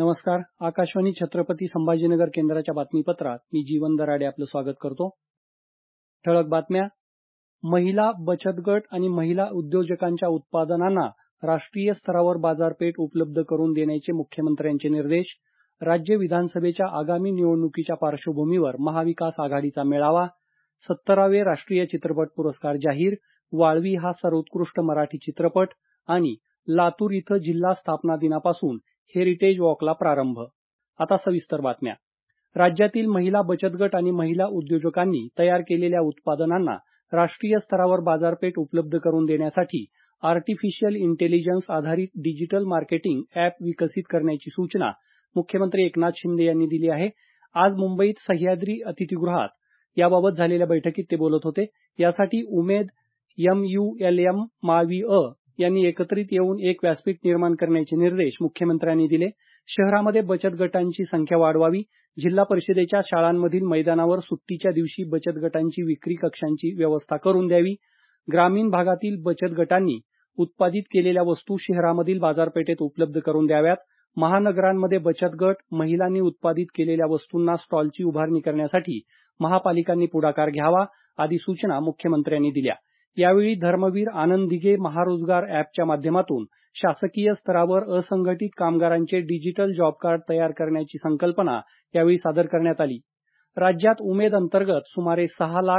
नमस्कार. आकाशवाणी छत्रपती संभाजीनगर केंद्राच्या बातमीपत्रात मी जीवन दराडे आपलं स्वागत करतो. ठळक बातम्या. महिला बचत गट आणि महिला उद्योजकांच्या उत्पादनांना राष्ट्रीय स्तरावर बाजारपेठ उपलब्ध करून देण्याचे मुख्यमंत्र्यांचे निर्देश. राज्य विधानसभेच्या आगामी निवडणुकीच्या पार्श्वभूमीवर महाविकास आघाडीचा मेळावा. 17वे राष्ट्रीय चित्रपट पुरस्कार जाहीर. वाळवी हा सर्वोत्कृष्ट मराठी चित्रपट आणि लातूर इथं जिल्हा स्थापना दिनापासून हेरिटेज वॉकला प्रारंभ. आता सविस्तर बातम्या. राज्यातील महिला बचत गट आणि महिला उद्योजकांनी तयार केलेल्या उत्पादनांना राष्ट्रीय स्तरावर बाजारपेठ उपलब्ध करून देण्यासाठी आर्टिफिशियल इंटेलिजन्स आधारित डिजिटल मार्केटिंग अॅप विकसित करण्याची सूचना मुख्यमंत्री एकनाथ शिंदे यांनी दिली आहे. आज मुंबईत सह्याद्री अतिथीगृहात याबाबत झालेल्या बैठकीत ते बोलत होते. यासाठी उमेद MULM मावी यांनी एकत्रित येऊन एक व्यासपीठ निर्माण करण्याचे निर्देश मुख्यमंत्र्यांनी दिले. शहरामध्ये बचत गटांची संख्या वाढवावी. जिल्हा परिषदेच्या शाळांमधील मैदानावर सुट्टीच्या दिवशी बचत गटांची विक्री कक्षांची व्यवस्था करून द्यावी. ग्रामीण भागातील बचत गटांनी उत्पादित केलेल्या वस्तू शहरामधील बाजारपेठेत उपलब्ध करून द्याव्यात. महानगरांमध्ये बचत गट महिलांनी उत्पादित केलेल्या वस्तूंना स्टॉलची उभारणी करण्यासाठी महापालिकांनी पुढाकार घ्यावा आदी सूचना मुख्यमंत्र्यांनी दिल्या. यावेळी धर्मवीर आनंद दिघे महारोजगार अॅपच्या माध्यमातून शासकीय स्तरावर असंघटित कामगारांचे डिजिटल जॉब कार्ड तयार करण्याची संकल्पना यावेळी सादर करण्यात आली. राज्यात उमेद अंतर्गत सुमारे 6 लाख,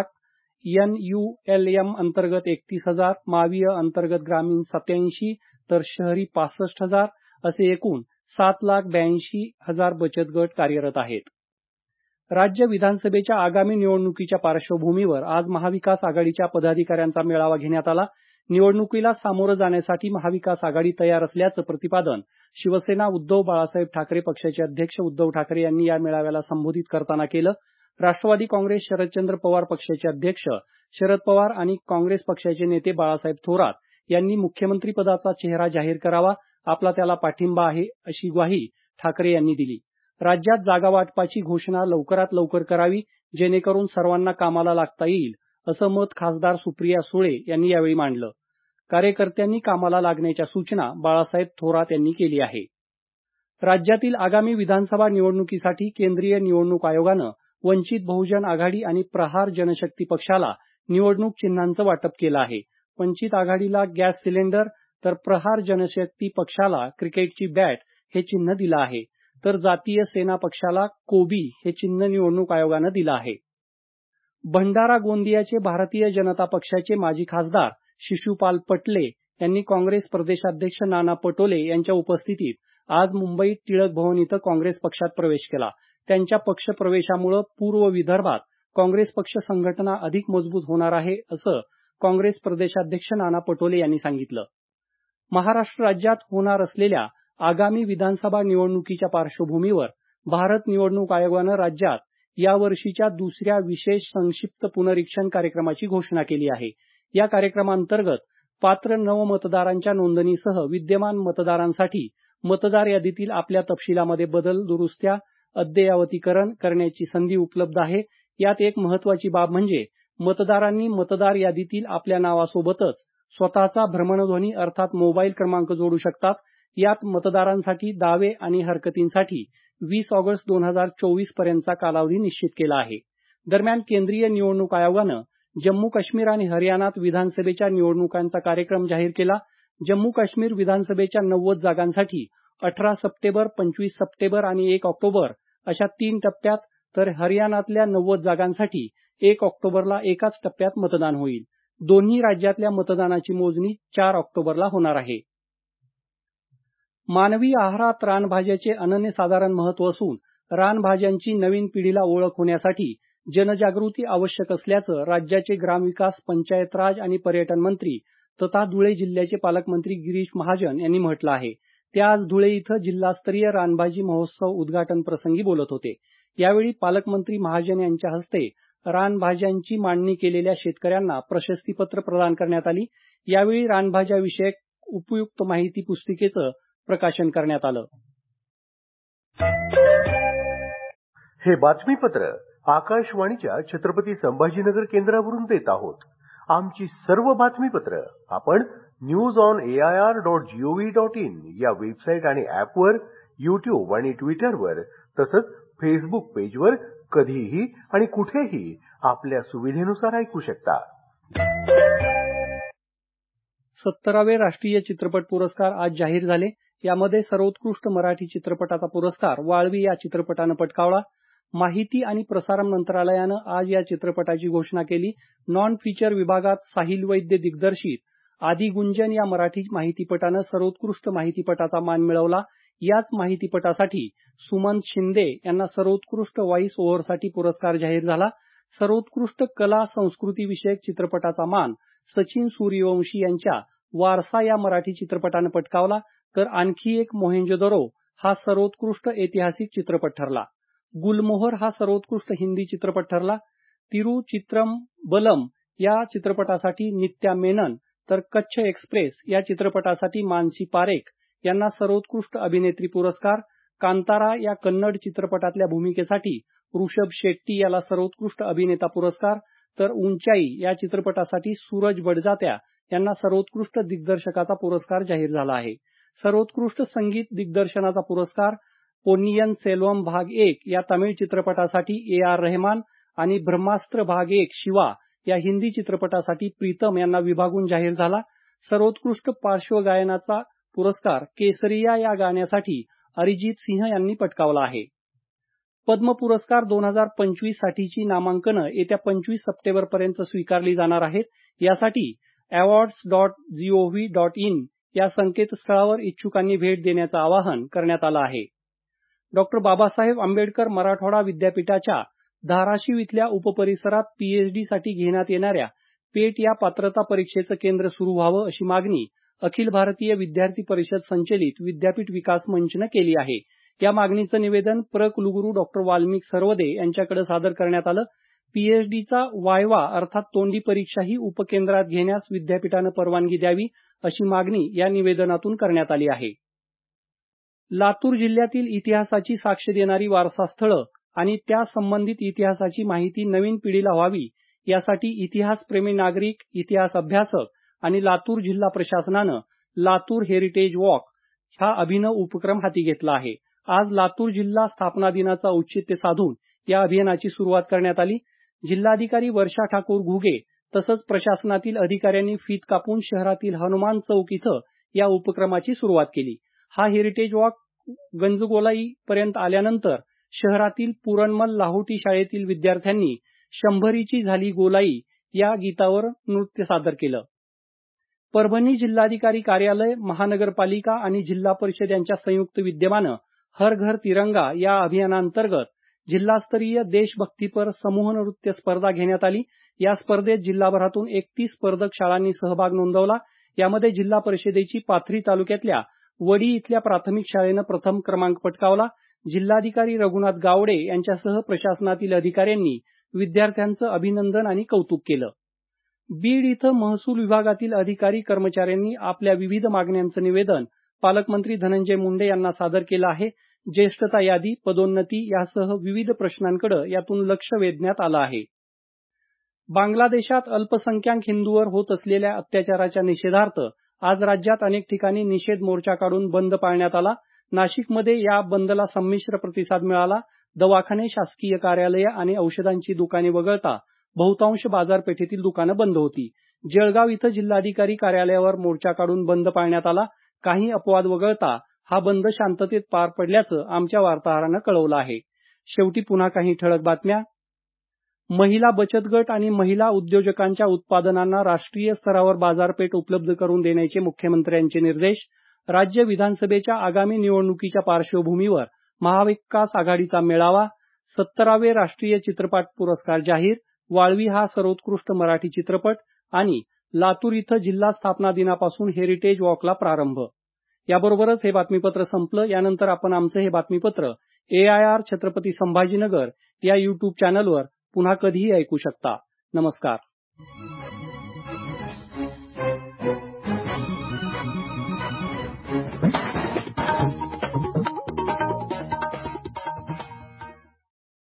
NULM अंतर्गत 31,000, मावीय अंतर्गत ग्रामीण 87 तर शहरी 65,000 असे एकूण 7,82,000 बचत गट कार्यरत आहेत. राज्य विधानसभेच्या आगामी निवडणुकीच्या पार्श्वभूमीवर आज महाविकास आघाडीच्या पदाधिकाऱ्यांचा मेळावा घेण्यात आला. निवडणुकीला सामोरं जाण्यासाठी महाविकास आघाडी तयार असल्याचं प्रतिपादन शिवसेना उद्धव बाळासाहेब ठाकरे पक्षाचे अध्यक्ष उद्धव ठाकरे यांनी या मेळाव्याला संबोधित करताना केलं. राष्ट्रवादी काँग्रेस शरदचंद्र पवार पक्षाचे अध्यक्ष शरद पवार आणि काँग्रेस पक्षाचे नेते बाळासाहेब थोरात यांनी मुख्यमंत्रीपदाचा चेहरा जाहीर करावा, आपला त्याला पाठिंबा आहे अशी ग्वाही ठाकरे यांनी दिली. राज्यात जागा वाटपाची घोषणा लवकरात लवकर करावी जेणेकरून सर्वांना कामाला लागता येईल असं मत खासदार सुप्रिया सुळे यांनी यावेळी मांडलं. कार्यकर्त्यांनी कामाला लागण्याच्या सूचना बाळासाहेब थोरात यांनी केली आहे. राज्यातील आगामी विधानसभा निवडणुकीसाठी केंद्रीय निवडणूक आयोगानं वंचित बहुजन आघाडी आणि प्रहार जनशक्ती पक्षाला निवडणूक चिन्हांचं वाटप केलं आहे. वंचित आघाडीला गॅस सिलेंडर तर प्रहार जनशक्ती पक्षाला क्रिकेटची बॅट हे चिन्ह दिलं आहे. तर जातीय सेना पक्षाला कोबी हे चिन्ह निवडणूक आयोगानं दिलं आहे. भंडारा गोंदियाचे भारतीय जनता पक्षाचे माजी खासदार शिशुपाल पटले यांनी काँग्रेस प्रदेशाध्यक्ष नाना पटोले यांच्या उपस्थितीत आज मुंबईत टिळक भवन इथं काँग्रेस पक्षात प्रवेश केला. त्यांच्या पक्ष प्रवेशामुळे पूर्व विदर्भात काँग्रेस पक्ष संघटना अधिक मजबूत होणार आहे असं काँग्रेस प्रदेशाध्यक्ष नाना पटोले यांनी सांगितलं. महाराष्ट्र राज्यात होणार असलेल्या आगामी विधानसभा निवडणुकीच्या पार्श्वभूमीवर भारत निवडणूक आयोगानं राज्यात यावर्षीच्या दुसऱ्या विशेष संक्षिप्त पुनरीक्षण कार्यक्रमाची घोषणा केली आहे. या कार्यक्रमांतर्गत पात्र नवमतदारांच्या नोंदणीसह विद्यमान मतदारांसाठी मतदार यादीतील आपल्या तपशिलामध्ये बदल, दुरुस्त्या, अद्ययावतीकरण करण्याची संधी उपलब्ध आहे. यात एक महत्वाची बाब म्हणजे मतदारांनी मतदार यादीतील आपल्या नावासोबतच स्वतःचा भ्रमणध्वनी अर्थात मोबाईल क्रमांक जोडू शकतात. यात मतदारांसाठी दावे आणि हरकतींसाठी 20 ऑगस्ट 2024 पर्यंतचा कालावधी निश्चित केला आहे. दरम्यान केंद्रीय निवडणूक आयोगानं जम्मू काश्मीर आणि हरियाणात विधानसभेच्या निवडणुकांचा कार्यक्रम जाहीर केला. जम्मू काश्मीर विधानसभेच्या 90 जागांसाठी 18 सप्टेंबर, 25 सप्टेंबर आणि 1 ऑक्टोबर अशा 3 टप्प्यात तर हरियाणातल्या 90 जागांसाठी 1 ऑक्टोबरला एकाच टप्प्यात मतदान होईल. दोन्ही राज्यातल्या मतदानाची मोजणी 4 ऑक्टोबरला होणार आहे. मानवी आहारात रानभाज्याचे अनन्यसाधारण महत्त्व असून रानभाज्यांची नवीन पिढीला ओळख होण्यासाठी जनजागृती आवश्यक असल्याचं राज्याचे ग्रामविकास, पंचायत राज आणि पर्यटन मंत्री तथा धुळे जिल्ह्याचे पालकमंत्री गिरीश महाजन यांनी म्हटलं आहे. ते आज धुळे इथं जिल्हास्तरीय रानभाजी महोत्सव उद्घाटन प्रसंगी बोलत होते. यावेळी पालकमंत्री महाजन यांच्या हस्ते रानभाज्यांची मांडणी केलेल्या शेतकऱ्यांना प्रशस्तीपत्र प्रदान करण्यात आली. यावेळी रानभाज्याविषयक उपयुक्त माहिती पुस्तिकेचं प्रकाशन करण्यात आलं. हे बातमीपत्र आकाशवाणीच्या छत्रपती संभाजीनगर केंद्रावरून देत आहोत. आमची सर्व बातमीपत्र आपण newsonair.gov.in या वेबसाईट आणि ऍपवर YouTube आणि ट्विटरवर तसंच फेसबुक पेजवर कधीही आणि कुठेही आपल्या सुविधेनुसार ऐकू शकता. 17वे राष्ट्रीय चित्रपट पुरस्कार आज जाहीर झाले. यामध्ये सर्वोत्कृष्ट मराठी चित्रपटाचा पुरस्कार वाळवी या चित्रपटानं पटकावला. माहिती आणि प्रसारण मंत्रालयानं आज या चित्रपटाची घोषणा केली. नॉन फीचर विभागात साहिल वैद्य दिग्दर्शित आदी गुंजन या मराठी माहितीपटानं सर्वोत्कृष्ट माहितीपटाचा मान मिळवला. याच माहितीपटासाठी सुमंत शिंदे यांना सर्वोत्कृष्ट व्हॉइस ओव्हरसाठी पुरस्कार जाहीर झाला. सर्वोत्कृष्ट कला संस्कृती विषयक चित्रपटाचा मान सचिन सूर्यवंशी यांच्या वारसा या मराठी चित्रपटानं पटकावला. तर आणखी एक मोहेंजोदरो हा सर्वोत्कृष्ट ऐतिहासिक चित्रपट ठरला. गुलमोहर हा सर्वोत्कृष्ट हिंदी चित्रपट ठरला. तिरुचित्रंबलम या चित्रपटासाठी नित्या मेनन तर कच्छ एक्सप्रेस या चित्रपटासाठी मानसी पारेख यांना सर्वोत्कृष्ट अभिनेत्री पुरस्कार. कांतारा या कन्नड चित्रपटातल्या भूमिकेसाठी ऋषभ शेट्टी याला सर्वोत्कृष्ट अभिनेता पुरस्कार. तर उंचाई या चित्रपटासाठी सूरज बडजात्या यांना सर्वोत्कृष्ट दिग्दर्शकाचा पुरस्कार जाहीर झाला आहे. सर्वोत्कृष्ट संगीत दिग्दर्शनाचा पुरस्कार पोन्नियन सेल्वम भाग 1 या तमिळ चित्रपटासाठी A.R. रहमान आणि ब्रह्मास्त्र भाग 1 शिवा या हिंदी चित्रपटासाठी प्रीतम यांना विभागून जाहीर झाला. सर्वोत्कृष्ट पार्श्वगायनाचा पुरस्कार केसरिया या गाण्यासाठी अरिजित सिंह यांनी पटकावला आहे. पद्म पुरस्कार 2025 साठीची नामांकनं येत्या 25 सप्टेंबरपर्यंत स्वीकारली जाणार आहेत. यासाठी awards.gov.in या संकेतस्थळावर इच्छुकांनी भेट देण्याचं आवाहन करण्यात आलं आहे. डॉ. बाबासाहेब आंबेडकर मराठवाडा विद्यापीठाच्या धाराशिव इथल्या उपपरिसरात पीएचडीसाठी घेण्यात येणाऱ्या पेट या पात्रता परीक्षेचं केंद्र सुरू व्हावं अशी मागणी अखिल भारतीय विद्यार्थी परिषद संचलित विद्यापीठ विकास मंचनं केली आहे. या मागणीचं निवेदन प्र कुलगुरू डॉ. वाल्मिक सरवदे यांच्याकडे सादर करण्यात आलं. पीएचडीचा वायवा अर्थात तोंडी परीक्षा ही उपकेंद्रात घेण्यास विद्यापीठानं परवानगी द्यावी अशी मागणी या निवेदनातून करण्यात आली आहे. लातूर जिल्ह्यातील इतिहासाची साक्ष देणारी वारसास्थळं आणि त्या संबंधित इतिहासाची माहिती नवीन पिढीला व्हावी यासाठी इतिहासप्रेमी नागरिक, इतिहास अभ्यासक आणि लातूर जिल्हा प्रशासनानं लातूर हेरिटेज वॉक हा अभिनव उपक्रम हाती घेतला आहे. आज लातूर जिल्हा स्थापना दिनाचं औचित्य साधून या अभियानाची सुरुवात करण्यात आली. जिल्हाधिकारी वर्षा ठाकूर घुगे तसंच प्रशासनातील अधिकाऱ्यांनी फीत कापून शहरातील हनुमान चौक इथं या उपक्रमाची सुरुवात केली. हा हेरिटेज वॉक गंजगोलाई पर्यंत आल्यानंतर शहरातील पुरणमल लाहोटी शाळेतील विद्यार्थ्यांनी शंभरीची झाली गोलाई या गीतावर नृत्य सादर केलं. परभणी जिल्हाधिकारी कार्यालय, महानगरपालिका आणि जिल्हा परिषद यांच्या संयुक्त विद्यमानं हर घर तिरंगा या अभियानांतर्गत जिल्हास्तरीय देशभक्तीपर समूह नृत्य स्पर्धा घेण्यात आली. या स्पर्धेत जिल्हाभरातून 31 स्पर्धक शाळांनी सहभाग नोंदवला. यामध्ये जिल्हा परिषदेची पाथरी तालुक्यातल्या वडी इथल्या प्राथमिक शाळेनं प्रथम क्रमांक पटकावला. जिल्हाधिकारी रघुनाथ गावडे यांच्यासह प्रशासनातील अधिकाऱ्यांनी विद्यार्थ्यांचं अभिनंदन आणि कौतुक केलं. बीड इथं महसूल विभागातील अधिकारी कर्मचाऱ्यांनी आपल्या विविध मागण्यांचं निवेदन पालकमंत्री धनंजय मुंडे यांना सादर केलं आहे. ज्येष्ठता यादी, पदोन्नती यासह विविध प्रश्नांकडे यातून लक्ष वेधण्यात आलं आहे. बांगलादेशात अल्पसंख्याक हिंदूंवर होत असलेल्या अत्याचाराच्या निषेधार्थ आज राज्यात अनेक ठिकाणी निषेध मोर्चा काढून बंद पाळण्यात आला. नाशिकमध्ये या बंदला संमिश्र प्रतिसाद मिळाला. दवाखाने, शासकीय कार्यालये आणि औषधांची दुकाने वगळता बहुतांश बाजारपेठेतील दुकानं बंद होती. जळगाव इथं जिल्हाधिकारी कार्यालयावर मोर्चा काढून बंद पाळण्यात आला. काही अपवाद वगळता हा बंद शांततेत पार पडल्याचं आमच्या वार्ताहरानं कळवलं आहे. शेवटी पुन्हा काही ठळक बातम्या. महिला बचत गट आणि महिला उद्योजकांच्या उत्पादनांना राष्ट्रीय स्तरावर बाजारपेठ उपलब्ध करून देण्याचे मुख्यमंत्र्यांचे निर्देश. राज्य विधानसभेच्या आगामी निवडणुकीच्या पार्श्वभूमीवर महाविकास आघाडीचा मेळावा. 17वे राष्ट्रीय चित्रपट पुरस्कार जाहीर. वाळवी हा सर्वोत्कृष्ट मराठी चित्रपट आणि लातूर इथं जिल्हा स्थापना दिनापासून हेरिटेज वॉकला प्रारंभ. याबरोबरच हे बातमीपत्र संपलं. यानंतर आपण आमचं हे बातमीपत्र AIR छत्रपती संभाजीनगर या YouTube चॅनलवर पुन्हा कधीही ऐकू शकता. नमस्कार.